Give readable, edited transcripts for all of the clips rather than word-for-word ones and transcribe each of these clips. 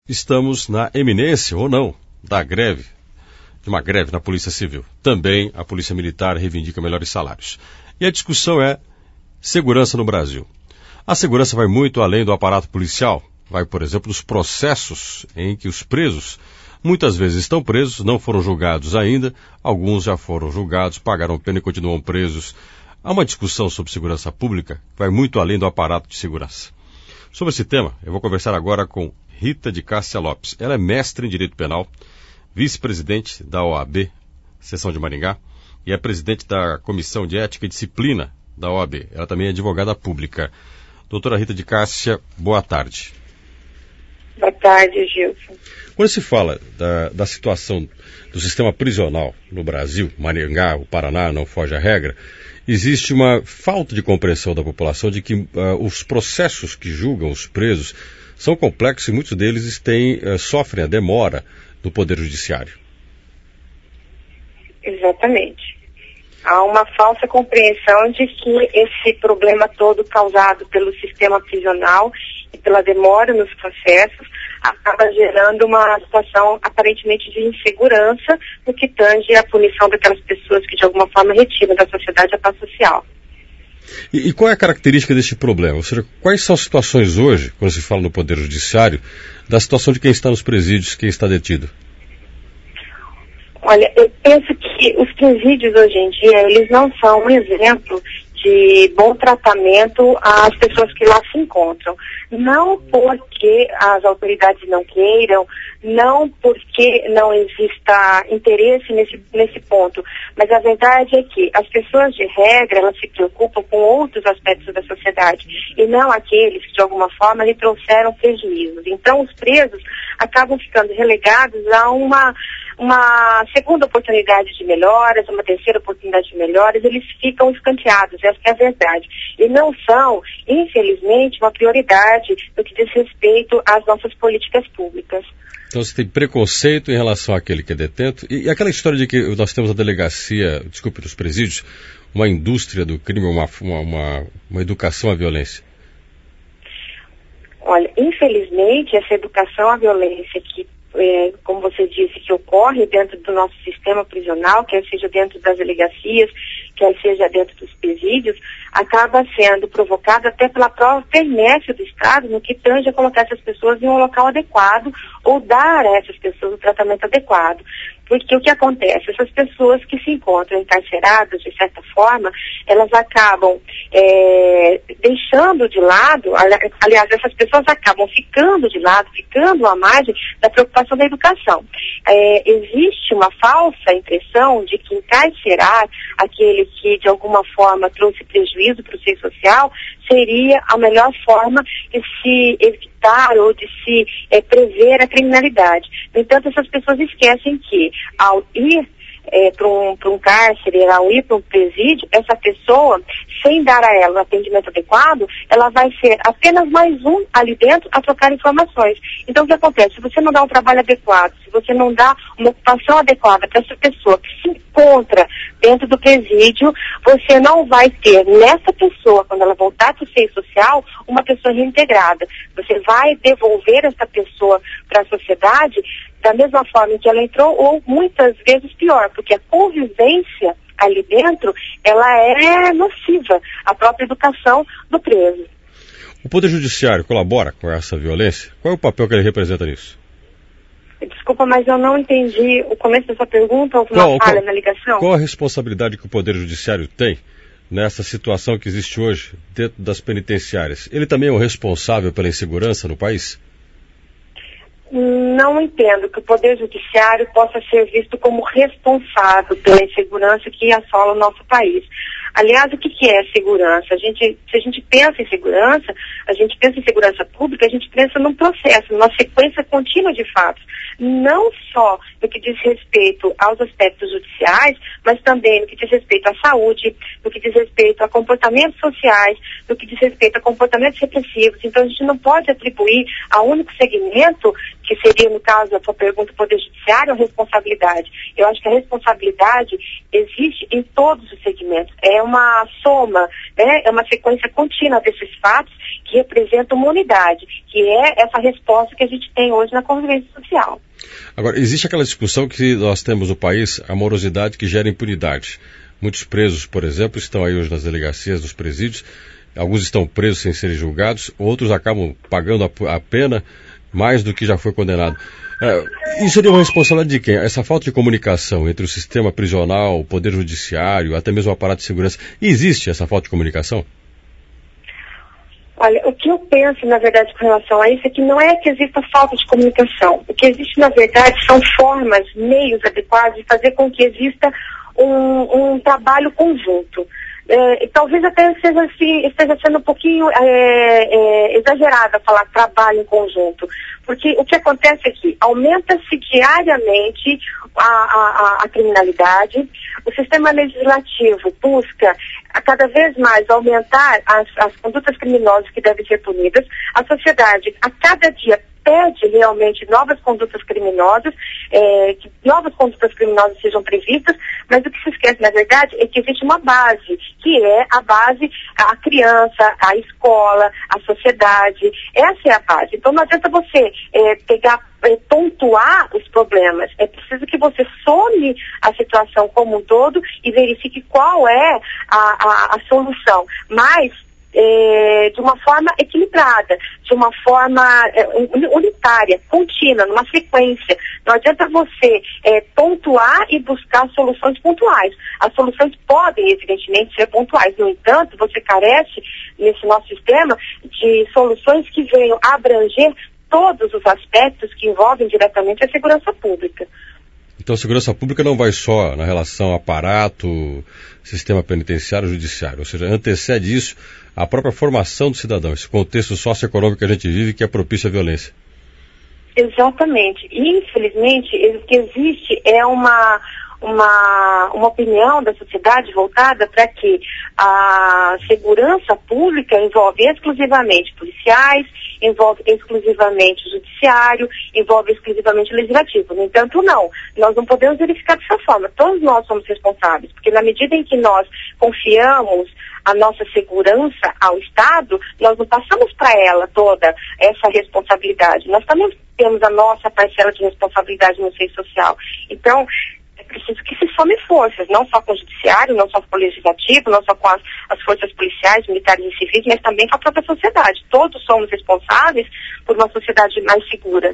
estamos na eminência, ou não, da greve, de uma greve na Polícia Civil. Também a Polícia Militar reivindica melhores salários. E a discussão é segurança no Brasil. A segurança vai muito além do aparato policial. Vai, por exemplo, dos processos em que os presos muitas vezes estão presos, não foram julgados ainda, alguns já foram julgados, pagaram pena e continuam presos. Há uma discussão sobre segurança pública que vai muito além do aparato de segurança. Sobre esse tema, eu vou conversar agora com Rita de Cássia Lopes. Ela é mestre em Direito Penal, vice-presidente da OAB, seção de Maringá, e é presidente da Comissão de Ética e Disciplina da OAB. Ela também é advogada pública. Doutora Rita de Cássia, boa tarde. Boa tarde, Gilson. Quando se fala da situação do sistema prisional no Brasil, Maringá, o Paraná, não foge à regra, existe uma falta de compreensão da população de que os processos que julgam os presos são complexos e muitos deles sofrem a demora do Poder Judiciário. Exatamente. Há uma falsa compreensão de que esse problema todo causado pelo sistema prisional e pela demora nos processos acaba gerando uma situação aparentemente de insegurança no que tange a punição daquelas pessoas que de alguma forma retiram da sociedade a paz social. E qual é a característica deste problema? Ou seja, quais são as situações hoje, quando se fala no Poder Judiciário, da situação de quem está nos presídios, quem está detido? Olha, eu penso que os presídios hoje em dia, eles não são um exemplo de bom tratamento às pessoas que lá se encontram. Não porque as autoridades não queiram, não porque não exista interesse nesse ponto, mas a verdade é que as pessoas de regra, elas se preocupam com outros aspectos da sociedade e não aqueles que de alguma forma lhe trouxeram prejuízos. Então os presos acabam ficando relegados a uma segunda oportunidade de melhoras, uma terceira oportunidade de melhoras, eles ficam escanteados, essa é a verdade. E não são, infelizmente, uma prioridade no que diz respeito às nossas políticas públicas. Então você tem preconceito em relação àquele que é detento. E aquela história de que nós temos a delegacia, dos presídios, uma indústria do crime, uma educação à violência? Olha, infelizmente, essa educação à violência que como você disse, que ocorre dentro do nosso sistema prisional, quer seja dentro das delegacias, quer seja dentro dos presídios, acaba sendo provocada até pela própria inércia do Estado no que tange a colocar essas pessoas em um local adequado ou dar a essas pessoas o tratamento adequado. Porque o que acontece? Essas pessoas que se encontram encarceradas, de certa forma, elas acabam deixando de lado, aliás, essas pessoas acabam ficando de lado, ficando à margem da preocupação da educação. Existe uma falsa impressão de que encarcerar aquele que de alguma forma trouxe prejuízo para o seio social seria a melhor forma de se evitar ou de se prever a criminalidade. No entanto, essas pessoas esquecem que ao ir para um cárcere, ao ir para um presídio, essa pessoa, sem dar a ela o atendimento adequado, ela vai ser apenas mais um ali dentro a trocar informações. Então o que acontece? Se você não dá um trabalho adequado, se você não dá uma ocupação adequada para essa pessoa que se encontra dentro do presídio, você não vai ter nessa pessoa, quando ela voltar para o seio social, uma pessoa reintegrada. Você vai devolver essa pessoa para a sociedade da mesma forma em que ela entrou, ou muitas vezes pior, porque a convivência ali dentro, ela é nociva à própria educação do preso. O Poder Judiciário colabora com essa violência? Qual é o papel que ele representa nisso? Desculpa, mas eu não entendi o começo dessa pergunta, houve uma falha na ligação? Qual a responsabilidade que o Poder Judiciário tem nessa situação que existe hoje dentro das penitenciárias? Ele também é o responsável pela insegurança no país? Não entendo que o Poder Judiciário possa ser visto como responsável pela insegurança que assola o nosso país. Aliás, o que é segurança? Se a gente pensa em segurança, a gente pensa em segurança pública, a gente pensa num processo, numa sequência contínua de fatos. Não só no que diz respeito aos aspectos judiciais, mas também no que diz respeito à saúde, no que diz respeito a comportamentos sociais, no que diz respeito a comportamentos repressivos. Então a gente não pode atribuir a único segmento que seria, no caso da sua pergunta, o Poder Judiciário, a responsabilidade. Eu acho que a responsabilidade existe em todos os segmentos. É uma soma, né? É uma sequência contínua desses fatos que representam uma unidade, que é essa resposta que a gente tem hoje na convivência social. Agora, existe aquela discussão que nós temos no país, a morosidade que gera impunidade. Muitos presos, por exemplo, estão aí hoje nas delegacias, nos presídios. Alguns estão presos sem serem julgados, outros acabam pagando a pena mais do que já foi condenado. Isso seria uma responsabilidade de quem? Essa falta de comunicação entre o sistema prisional, o Poder Judiciário, até mesmo o aparato de segurança. Existe essa falta de comunicação? Olha, o que eu penso, na verdade, com relação a isso é que não é que exista falta de comunicação. O que existe, na verdade, são formas, meios adequados de fazer com que exista um trabalho conjunto. Talvez até esteja sendo um pouquinho exagerada falar trabalho em conjunto, porque o que acontece é que aumenta-se diariamente a criminalidade, o sistema legislativo busca a cada vez mais aumentar as condutas criminosas que devem ser punidas, a sociedade a cada dia pede realmente novas condutas criminosas, que novas condutas criminosas sejam previstas, mas o que se esquece, na verdade, é que existe uma base, que é a base, a criança, a escola, a sociedade, essa é a base. Então não adianta você pontuar os problemas, é preciso que você some a situação como um todo e verifique qual é a solução, mas de uma forma equilibrada, de uma forma unitária, contínua, numa sequência. Não adianta você pontuar e buscar soluções pontuais. As soluções podem, evidentemente, ser pontuais. No entanto, você carece, nesse nosso sistema, de soluções que venham abranger todos os aspectos que envolvem diretamente a segurança pública. Então, a segurança pública não vai só na relação aparato, sistema penitenciário, judiciário, ou seja, antecede isso a própria formação do cidadão, esse contexto socioeconômico que a gente vive que é propício à violência. Exatamente. E, infelizmente, o que existe é uma opinião da sociedade voltada para que a segurança pública envolve exclusivamente policiais, envolve exclusivamente o judiciário, envolve exclusivamente o legislativo. No entanto, não. Nós não podemos verificar dessa forma. Todos nós somos responsáveis, porque na medida em que nós confiamos a nossa segurança ao Estado, nós não passamos para ela toda essa responsabilidade. Nós também temos a nossa parcela de responsabilidade no seio social. Então, é preciso que se some forças, não só com o judiciário, não só com o legislativo, não só com as forças policiais, militares e civis, mas também com a própria sociedade. Todos somos responsáveis por uma sociedade mais segura.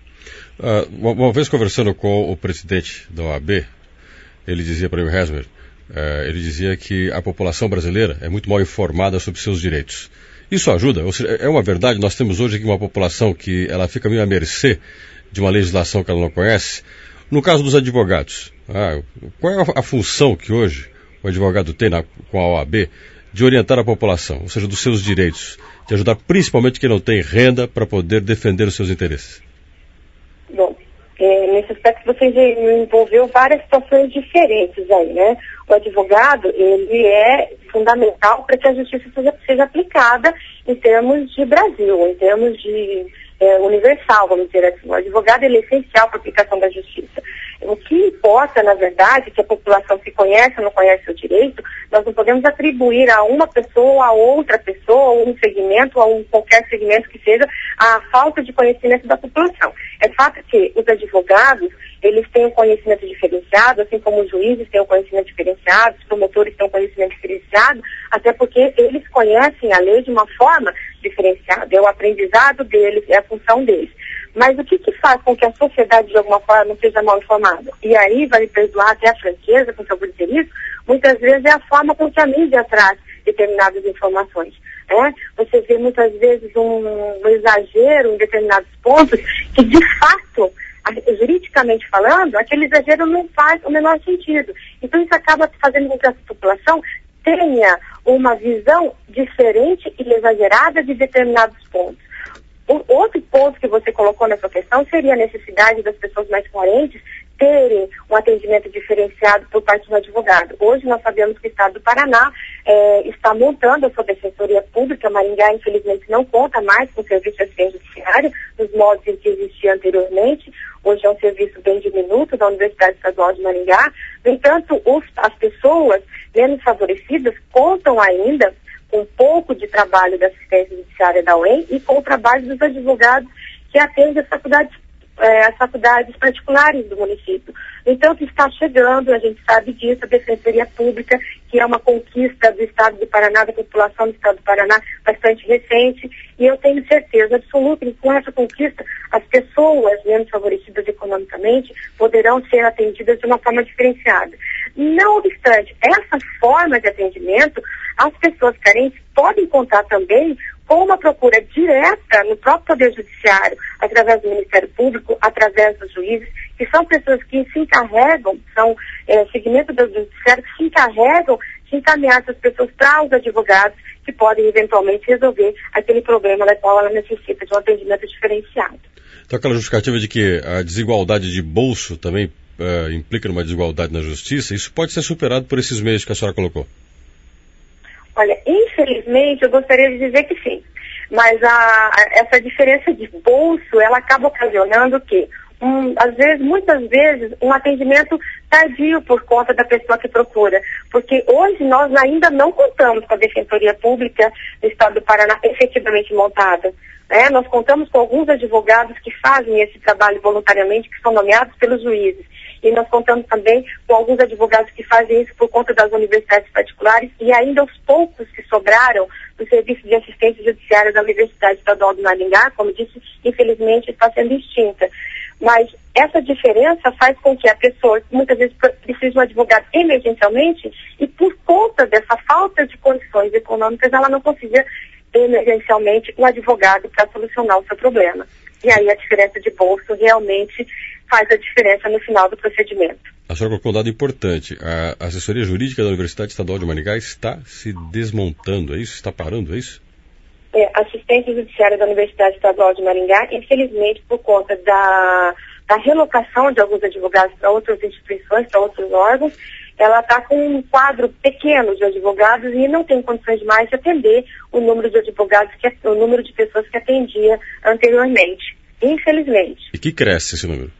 Uma vez conversando com o presidente da OAB, ele dizia para mim, Hesmer, ele dizia que a população brasileira é muito mal informada sobre seus direitos. Isso ajuda? Ou seja, é uma verdade, nós temos hoje aqui uma população que ela fica meio à mercê de uma legislação que ela não conhece. No caso dos advogados, qual é a função que hoje o advogado tem com a OAB de orientar a população, ou seja, dos seus direitos, de ajudar principalmente quem não tem renda para poder defender os seus interesses? Bom, nesse aspecto você envolveu várias situações diferentes aí, né? O advogado, ele é fundamental para que a justiça seja aplicada em termos de Brasil, em termos de universal, vamos dizer assim. O advogado ele é essencial para a aplicação da justiça. O que importa, na verdade, que a população se conhece ou não conhece o direito, nós não podemos atribuir a uma pessoa, a outra pessoa, ou um segmento, ou qualquer segmento que seja, a falta de conhecimento da população. É fato que os advogados, eles têm um conhecimento diferenciado, assim como os juízes têm um conhecimento diferenciado, os promotores têm um conhecimento diferenciado, até porque eles conhecem a lei de uma forma diferenciada. É o aprendizado deles, é a função deles. Mas o que faz com que a sociedade, de alguma forma, não seja mal informada? E aí, vai me perdoar até a franqueza com que eu vou dizer isso, muitas vezes é a forma com que a mídia traz determinadas informações. Você vê muitas vezes um exagero em determinados pontos que, de fato, juridicamente falando, aquele exagero não faz o menor sentido. Então isso acaba fazendo com que a população tenha uma visão diferente e exagerada de determinados pontos. Outro ponto que você colocou nessa questão seria a necessidade das pessoas mais carentes terem um atendimento diferenciado por parte do advogado. Hoje nós sabemos que o Estado do Paraná está montando a sua defensoria pública. Maringá, infelizmente, não conta mais com o serviço de assistência judiciária nos moldes em que existia anteriormente. Hoje é um serviço bem diminuto da Universidade Estadual de Maringá. No entanto, as pessoas menos favorecidas contam ainda com um pouco de trabalho da assistência judiciária da UEM e com o trabalho dos advogados que atendem as faculdades particulares do município. Então, que está chegando, a gente sabe disso, a Defensoria Pública, que é uma conquista do Estado do Paraná, da população do Estado do Paraná, bastante recente, e eu tenho certeza absoluta que com essa conquista, as pessoas menos favorecidas economicamente poderão ser atendidas de uma forma diferenciada. Não obstante, essa forma de atendimento, as pessoas carentes podem contar também com uma procura direta no próprio Poder Judiciário, através do Ministério Público, através dos juízes, que são pessoas que se encarregam, são segmentos do Judiciário que se encarregam de encaminhar essas pessoas para os advogados que podem eventualmente resolver aquele problema da qual ela necessita de um atendimento diferenciado. Então aquela justificativa de que a desigualdade de bolso também implica numa desigualdade na justiça, isso pode ser superado por esses meios que a senhora colocou? Olha, infelizmente, eu gostaria de dizer que sim, mas essa diferença de bolso, ela acaba ocasionando que, muitas vezes, um atendimento tardio por conta da pessoa que procura, porque hoje nós ainda não contamos com a Defensoria Pública do Estado do Paraná efetivamente montada. Nós contamos com alguns advogados que fazem esse trabalho voluntariamente, que são nomeados pelos juízes. E nós contamos também com alguns advogados que fazem isso por conta das universidades particulares e ainda os poucos que sobraram do Serviço de Assistência Judiciária da Universidade Estadual de Maringá, como disse, infelizmente está sendo extinta. Mas essa diferença faz com que a pessoa, muitas vezes, precise de um advogado emergencialmente e por conta dessa falta de condições econômicas, ela não consiga emergencialmente um advogado para solucionar o seu problema. E aí a diferença de bolso realmente faz a diferença no final do procedimento. A senhora colocou um dado importante. A assessoria jurídica da Universidade Estadual de Maringá está se desmontando, é isso? Está parando, é isso? A assistência judiciária da Universidade Estadual de Maringá, infelizmente, por conta da relocação de alguns advogados para outras instituições, para outros órgãos, ela está com um quadro pequeno de advogados e não tem condições de mais de atender o número de advogados, o número de pessoas que atendia anteriormente. Infelizmente. E que cresce esse número?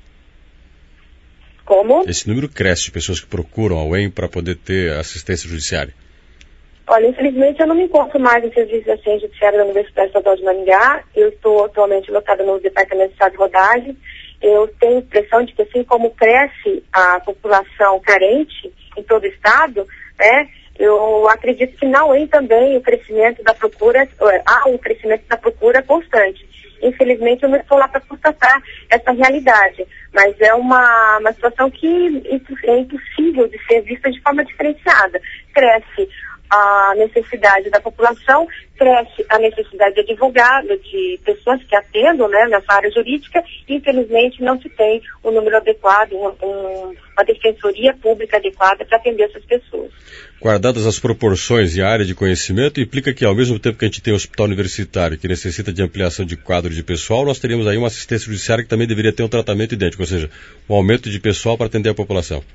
Como? Esse número cresce de pessoas que procuram a UEM para poder ter assistência judiciária. Olha, infelizmente eu não me encontro mais no Serviço de Assistência Judiciária da Universidade Estadual de Maringá. Eu estou atualmente lotada no Departamento de Estado de Rodagem. Eu tenho a impressão de que assim como cresce a população carente em todo o estado, eu acredito que na UEM também o crescimento da procura, há um crescimento da procura constante. Infelizmente, eu não estou lá para constatar essa realidade, mas é uma situação que é impossível de ser vista de forma diferenciada. Cresce a necessidade da população, cresce a necessidade de advogado, de pessoas que atendam nessa área jurídica, e infelizmente não se tem um número adequado, uma defensoria pública adequada para atender essas pessoas. Guardadas as proporções e a área de conhecimento, implica que ao mesmo tempo que a gente tem um hospital universitário que necessita de ampliação de quadro de pessoal, nós teríamos aí uma assistência judiciária que também deveria ter um tratamento idêntico, ou seja, um aumento de pessoal para atender a população.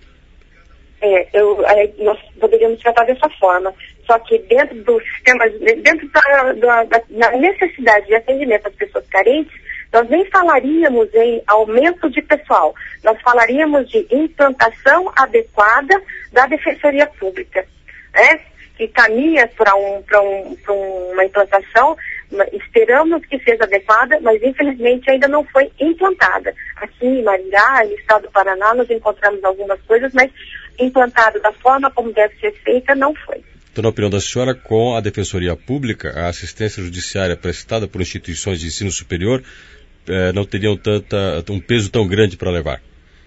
Nós poderíamos tratar dessa forma, só que dentro do sistema, dentro da necessidade de atendimento às pessoas carentes, nós nem falaríamos em aumento de pessoal, nós falaríamos de implantação adequada da Defensoria Pública, que caminha para uma implantação, esperamos que seja adequada, mas infelizmente ainda não foi implantada. Aqui em Maringá, no estado do Paraná, nós encontramos algumas coisas, mas implantado da forma como deve ser feita, não foi. Então, na opinião da senhora, com a Defensoria Pública, a assistência judiciária prestada por instituições de ensino superior não teriam um peso tão grande para levar?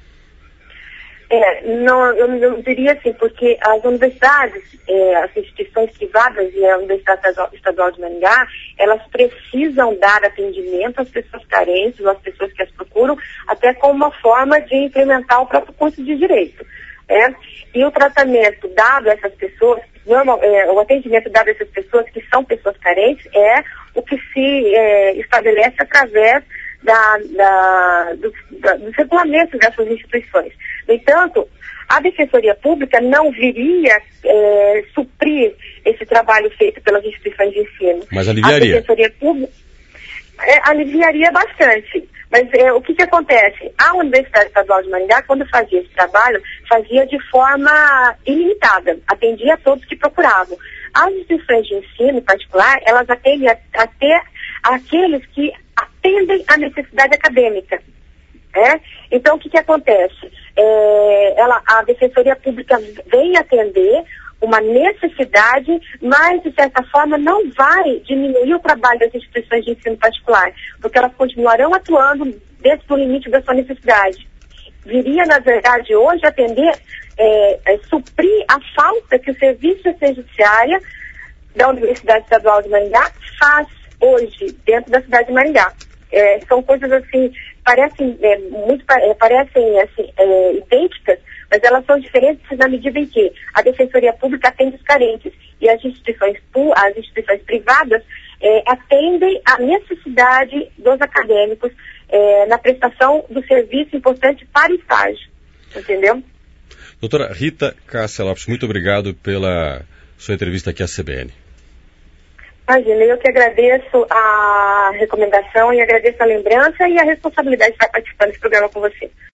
Eu não diria assim, porque as universidades, as instituições privadas e a Universidade Estadual de Maringá, elas precisam dar atendimento às pessoas carentes, às pessoas que as procuram, até como uma forma de implementar o próprio curso de Direito. E o tratamento dado a essas pessoas, o atendimento dado a essas pessoas que são pessoas carentes, é o que se estabelece através dos regulamentos dessas instituições. No entanto, a Defensoria Pública não viria suprir esse trabalho feito pelas instituições de ensino. Mas aliviaria? A Defensoria Pública aliviaria bastante. Mas o que acontece? A Universidade Estadual de Maringá, quando fazia esse trabalho, fazia de forma ilimitada, atendia a todos que procuravam. As instituições de ensino, em particular, elas atendem até aqueles que atendem à necessidade acadêmica. Então, o que acontece? A Defensoria Pública vem atender uma necessidade, mas, de certa forma, não vai diminuir o trabalho das instituições de ensino particular, porque elas continuarão atuando dentro do limite da sua necessidade. Viria, na verdade, hoje atender, suprir a falta que o Serviço de Assistência Judiciária da Universidade Estadual de Maringá faz hoje, dentro da cidade de Maringá. São coisas assim, parecem idênticas, mas elas são diferentes na medida em que a Defensoria Pública atende os carentes e as instituições privadas atendem à necessidade dos acadêmicos na prestação do serviço importante para o estágio. Entendeu? Doutora Rita Cássia Lopes, muito obrigado pela sua entrevista aqui à CBN. Imagina, eu que agradeço a recomendação e agradeço a lembrança e a responsabilidade de estar participando desse programa com você.